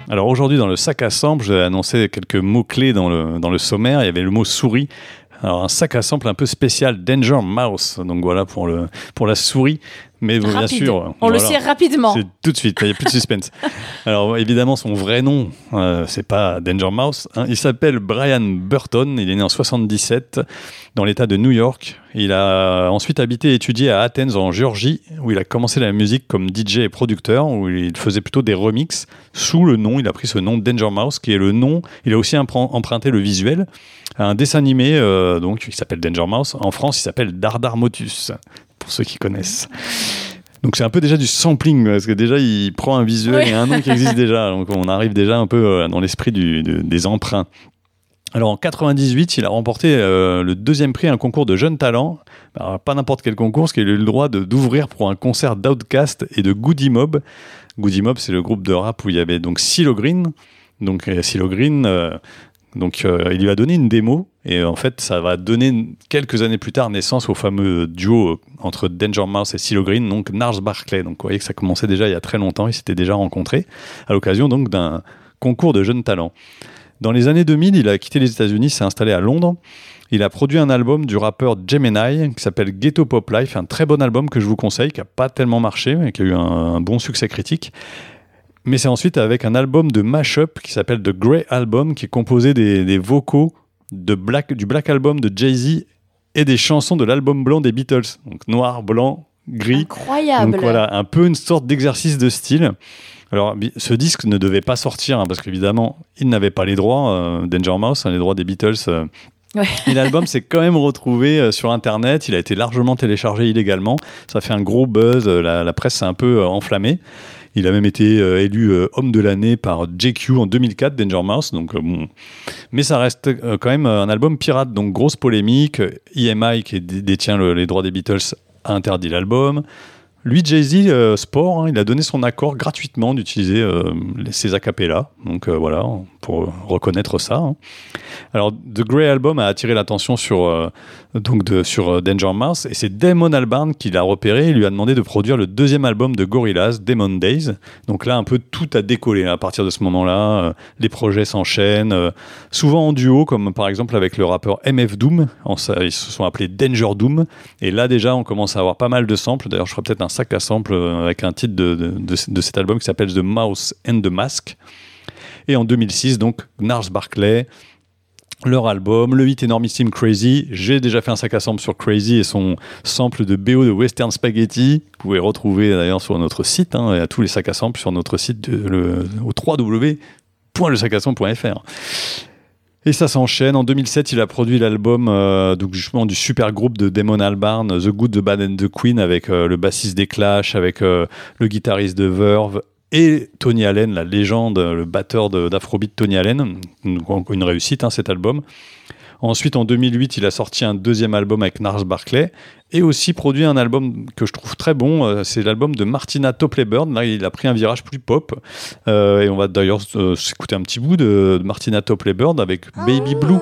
Alors aujourd'hui, dans le sac à sample, j'ai annoncé quelques mots-clés dans le sommaire. Il y avait le mot souris. Alors un sac à sample un peu spécial, Danger Mouse. Donc voilà pour la souris. Mais bien sûr, on le sait rapidement. C'est tout de suite, il n'y a plus de suspense. Alors évidemment, son vrai nom, c'est pas Danger Mouse. Hein. Il s'appelle Brian Burton. Il est né en 77 dans l'État de New York. Il a ensuite habité et étudié à Athens en Géorgie, où il a commencé la musique comme DJ et producteur, où il faisait plutôt des remixes sous le nom. Il a pris ce nom Danger Mouse, qui est le nom. Il a aussi emprunté le visuel à un dessin animé donc qui s'appelle Danger Mouse. En France, il s'appelle Dardar Motus, pour ceux qui connaissent. Donc c'est un peu déjà du sampling, parce que déjà il prend un visuel et un nom qui existe déjà, donc on arrive déjà un peu dans l'esprit des emprunts. Alors en 98, il a remporté le 2e prix à un concours de jeunes talents. Alors, pas n'importe quel concours, parce qu'il a eu le droit d'ouvrir pour un concert d'Outkast et de Goody Mob. Goody Mob, c'est le groupe de rap où il y avait donc CeeLo Green. Donc CeeLo Green, il lui a donné une démo, et en fait ça va donner quelques années plus tard naissance au fameux duo entre Danger Mouse et CeeLo Green, donc Gnarls Barkley. Donc vous voyez que ça commençait déjà il y a très longtemps, ils s'étaient déjà rencontrés à l'occasion donc d'un concours de jeunes talents. Dans les années 2000, il a quitté les États-Unis, s'est installé à Londres. Il a produit un album du rappeur Gemini qui s'appelle Ghetto Pop Life, un très bon album que je vous conseille, qui n'a pas tellement marché, mais qui a eu un bon succès critique. Mais c'est ensuite avec un album de mash-up qui s'appelle The Grey Album, qui est composé des vocaux du Black Album de Jay-Z et des chansons de l'album blanc des Beatles. Donc noir, blanc, gris. Incroyable. Donc voilà, un peu une sorte d'exercice de style. Alors, ce disque ne devait pas sortir, parce qu'évidemment, il n'avait pas les droits, Danger Mouse, les droits des Beatles. Ouais. Et l'album s'est quand même retrouvé sur Internet. Il a été largement téléchargé illégalement. Ça a fait un gros buzz. La presse s'est un peu enflammée. Il a même été élu homme de l'année par JQ en 2004, Danger Mouse. Donc, bon. Mais ça reste quand même un album pirate. Donc, grosse polémique. EMI, qui détient les droits des Beatles, a interdit l'album. Lui, Jay-Z, Sport, il a donné son accord gratuitement d'utiliser ses acapellas. Donc voilà, pour reconnaître ça. Hein. Alors, The Grey Album a attiré l'attention sur Danger Mouse, et c'est Damon Albarn qui l'a repéré et lui a demandé de produire le 2e album de Gorillaz, Demon Days. Donc là, un peu tout a décollé. À partir de ce moment-là, les projets s'enchaînent, souvent en duo, comme par exemple avec le rappeur MF Doom. Ils se sont appelés Danger Doom. Et là, déjà, on commence à avoir pas mal de samples. D'ailleurs, je ferai peut-être un sac à samples avec un titre de cet album qui s'appelle The Mouse and the Mask. Et en 2006, donc, Gnarls Barkley, leur album, le hit énormissime Crazy. J'ai déjà fait un sac à sample sur Crazy et son sample de BO de Western Spaghetti. Vous pouvez retrouver d'ailleurs sur notre site, hein, et à tous les sacs à samples sur notre site au www.lesacasample.fr. Et ça s'enchaîne. En 2007, il a produit l'album donc justement du super groupe de Damon Albarn, The Good, The Bad and The Queen, avec le bassiste des Clash, avec le guitariste de Verve, et Tony Allen, la légende, le batteur d'Afrobeat Tony Allen. Une réussite, hein, cet album. Ensuite, en 2008, il a sorti un 2e album avec Gnarls Barkley, et aussi produit un album que je trouve très bon. C'est l'album de Martina Topley Bird. Là, il a pris un virage plus pop. Et on va d'ailleurs s'écouter un petit bout de Martina Topley Bird avec Baby Blue.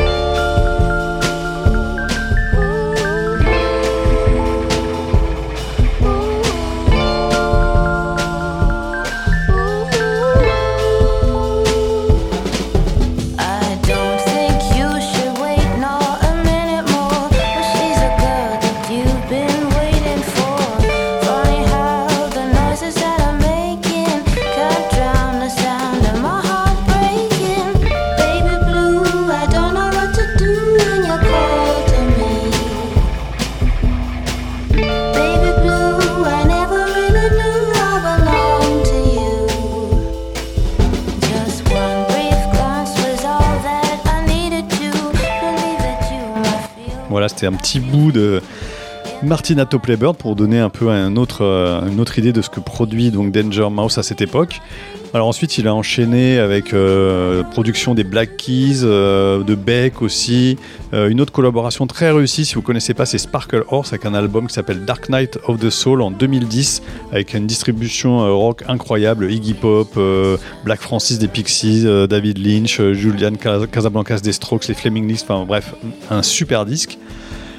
Voilà, c'était un petit bout de Martina Topley Bird pour donner un peu une autre idée de ce que produit donc Danger Mouse à cette époque. Alors ensuite, il a enchaîné avec production des Black Keys, de Beck aussi. Une autre collaboration très réussie, si vous ne connaissez pas, c'est Sparkle Horse avec un album qui s'appelle Dark Night of the Soul en 2010, avec une distribution rock incroyable, Iggy Pop, Black Francis des Pixies, David Lynch, Julian Casablancas des Strokes, les Flaming Lips, enfin bref, un super disque.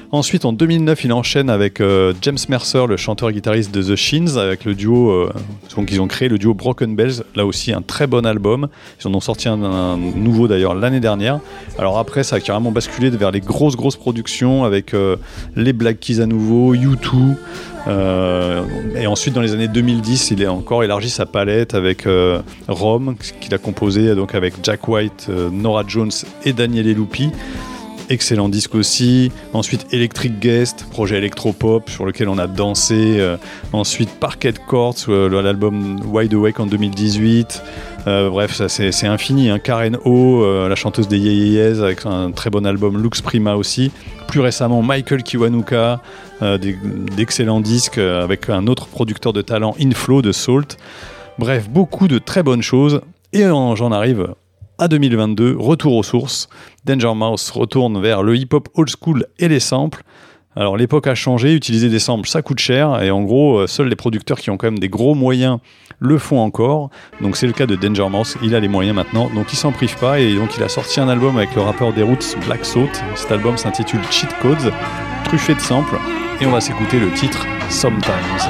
Ensuite, en 2009, il enchaîne avec James Mercer, le chanteur-guitariste de The Shins, avec le duo, donc ils ont créé le duo Broken Bells, là aussi un très bon album. Ils en ont sorti un nouveau d'ailleurs l'année dernière. Alors après, ça a carrément basculé vers les grosses productions avec les Black Keys à nouveau, U2. Et ensuite, dans les années 2010, il a encore élargi sa palette avec Rome, qu'il a composé donc avec Jack White, Norah Jones et Daniele Lupi. Excellent disque aussi. Ensuite, Electric Guest, projet électropop sur lequel on a dansé. Ensuite, Parquet Courts, l'album Wide Awake en 2018. Bref, ça, c'est infini. Hein. Karen O, la chanteuse des Yeyeyes, avec un très bon album Lux Prima aussi. Plus récemment, Michael Kiwanuka, d'excellents disques avec un autre producteur de talent, Inflow de Salt. Bref, beaucoup de très bonnes choses. Et j'en arrive à 2022, retour aux sources. Danger Mouse retourne vers le hip-hop old school et les samples. Alors l'époque a changé, utiliser des samples ça coûte cher et en gros seuls les producteurs qui ont quand même des gros moyens le font encore. Donc c'est le cas de Danger Mouse, il a les moyens maintenant, donc il s'en prive pas et donc il a sorti un album avec le rappeur des Roots Black Salt. Cet album s'intitule Cheat Codes, truffé de samples et on va s'écouter le titre Sometimes.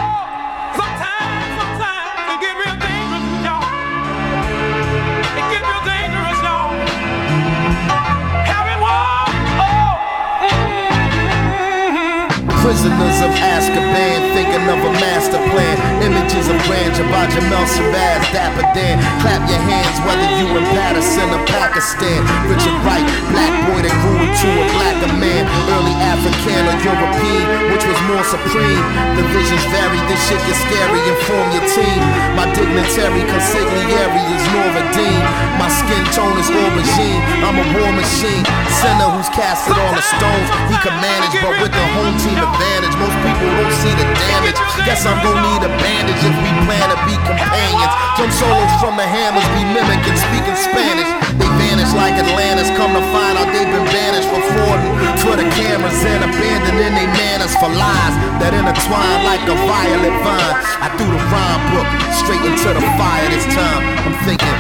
Prisoners of Azkaban, thinking of a master plan. Images of grandeur by Jamel Shabazz, Dapper Dan. Clap your hands whether you in Patterson or Pakistan. Richard Wright, black boy that grew into a blacker man. Early African or European, which was more supreme. The visions vary, this shit gets scary. Inform your team. My dignitary consigliere is Noradine. My skin tone is aubergine. I'm a war machine. Sinner who's casted all the stones. He can manage, but with the home team advantage. Most people don't see the damage. Guess I'm gon' need a bandage if we plan to be companions. Drum solos from the hammers be mimicking, speaking Spanish. They vanish like Atlantis. Come to find out they've been banished for frauding for the cameras and abandoning their manners for lies that intertwine like a violet vine. I threw the rhyme book straight into the fire this time. I'm thinking.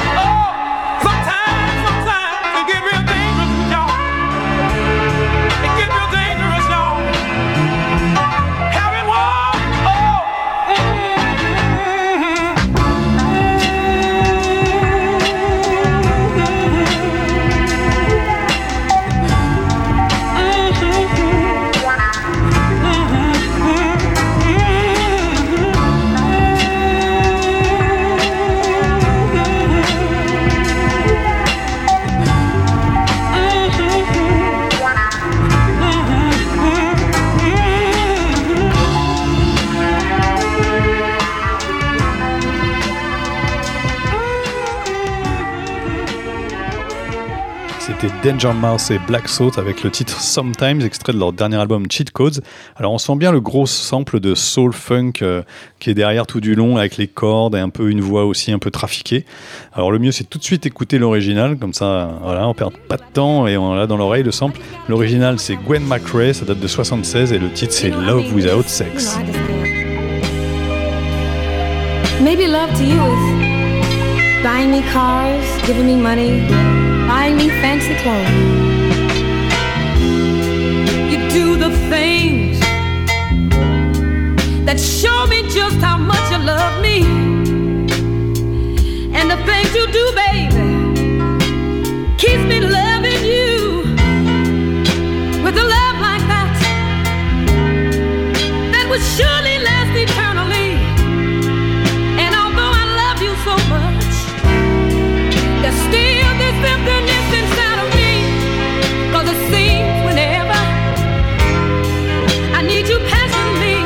C'était Danger Mouse et Black Salt avec le titre Sometimes, extrait de leur dernier album Cheat Codes. Alors on sent bien le gros sample de soul funk qui est derrière tout du long avec les cordes et un peu une voix aussi un peu trafiquée. Alors le mieux c'est tout de suite écouter l'original, comme ça voilà, on perd pas de temps et on l'a dans l'oreille le sample. L'original c'est Gwen McRae, ça date de 76 et le titre c'est Love Without Sex. Maybe love to you is buying me cars, giving me money, buying me fancy clothes. You do the things that show me just how much you love me. And the things you do, baby, keeps me loving you. With a love like that, that would surely last eternally. And although I love you so much, there's still this emptiness inside of me. 'Cause it seems whenever I need you passionately,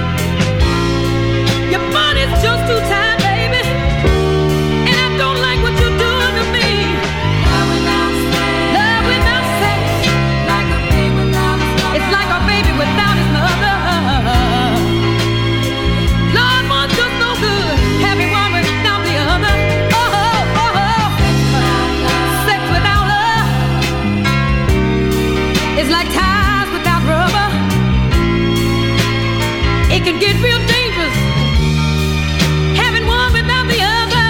your body's just too tight, baby. And I don't like what you're doing to me. Love without sex, love without sex, like a baby without his mother. It's like a baby without his mother. Lord, one's just no good, having one without the other. Sex without love is like ties without rubber. It can get real dangerous, having one without the other.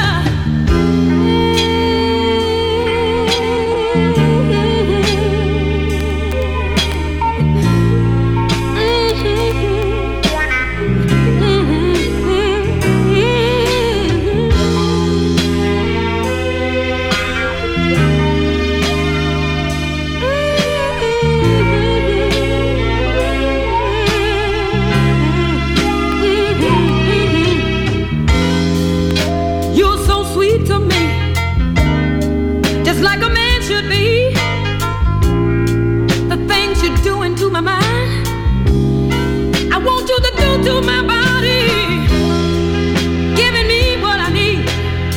to my body, giving me what I need.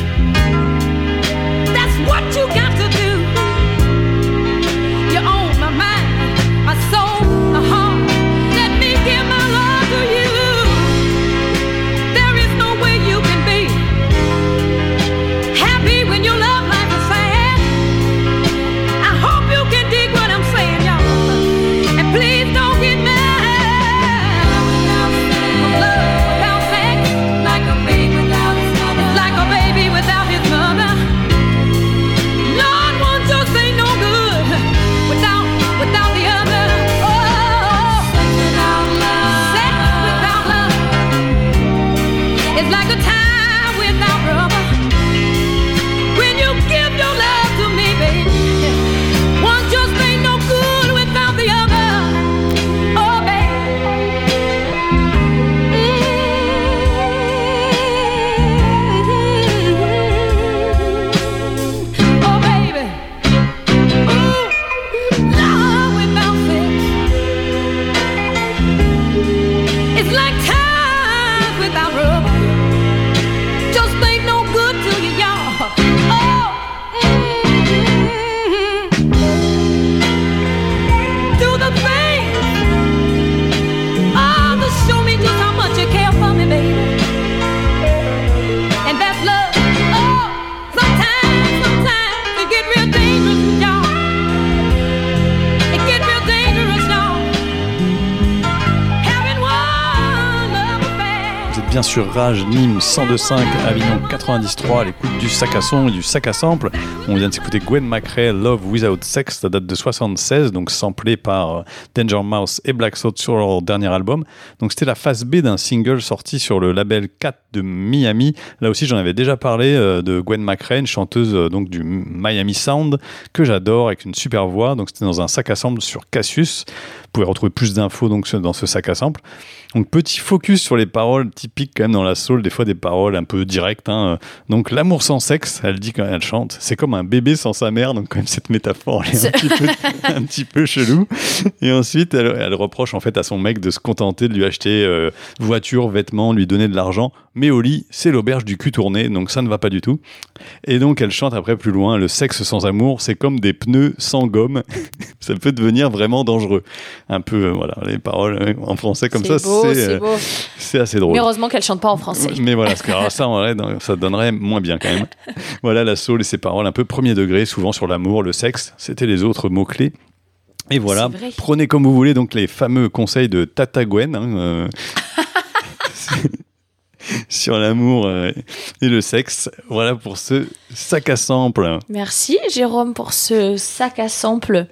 That's what you got to do. You own my mind, my soul, my heart. Let me give my love to you. There is no way you can be happy when your love life is sad. I hope you can dig what I'm saying, y'all. And please don't get mad. Love without sex, like a baby without his mother. It's like a baby without his mother. Lord, one just ain't no good without the other. Oh, sex without love. Sex without love. It's like a tie without rubber. When you give your love to me, baby, one just ain't no good without the other. Oh, baby. Oh, baby. Ooh, love without sex. It's like ties without rubber. Just ain't no good to you, y'all. Oh, do the thing. Oh, to show me just how much you care for me, baby. And that's love. Oh, sometimes it get real dangerous, y'all. It get real dangerous, y'all. Having one love affair. Vous êtes bien sûr Rage, Nîmes 102.5, Avignon 93, à l'écoute du sac à son et du sac à sample. On vient de s'écouter Gwen McRae, Love Without Sex, ça date de 76, donc samplé par Danger Mouse et Black Thought sur leur dernier album. Donc c'était la phase B d'un single sorti sur le label 4 de Miami. Là aussi j'en avais déjà parlé de Gwen McRae, une chanteuse donc du Miami Sound que j'adore avec une super voix. Donc c'était dans un sac à sample sur Cassius. Vous pouvez retrouver plus d'infos donc dans ce sac à sample. Donc petit focus sur les paroles typiques quand même dans la soul, des fois des paroles un peu directes. Hein. Donc l'amour sans sexe, elle dit quand elle chante, c'est comme un bébé sans sa mère. Donc quand même cette métaphore elle est un petit peu chelou. Et ensuite elle reproche en fait à son mec de se contenter de lui acheter voiture, vêtements, lui donner de l'argent. Mais au lit, c'est l'auberge du cul tourné, donc ça ne va pas du tout. Et donc elle chante après plus loin, le sexe sans amour, c'est comme des pneus sans gomme. Ça peut devenir vraiment dangereux. Un peu, voilà, les paroles en français comme ça, c'est assez drôle. Mais heureusement qu'elle chante pas en français. Mais voilà, parce que alors ça, en vrai, ça donnerait moins bien quand même. Voilà, la soul et ses paroles un peu premier degré, souvent sur l'amour, le sexe, c'était les autres mots-clés. Et voilà, prenez comme vous voulez donc les fameux conseils de Tata Gwen. Hein, sur l'amour et le sexe. Voilà pour ce sac à sample. Merci Jérôme pour ce sac à sample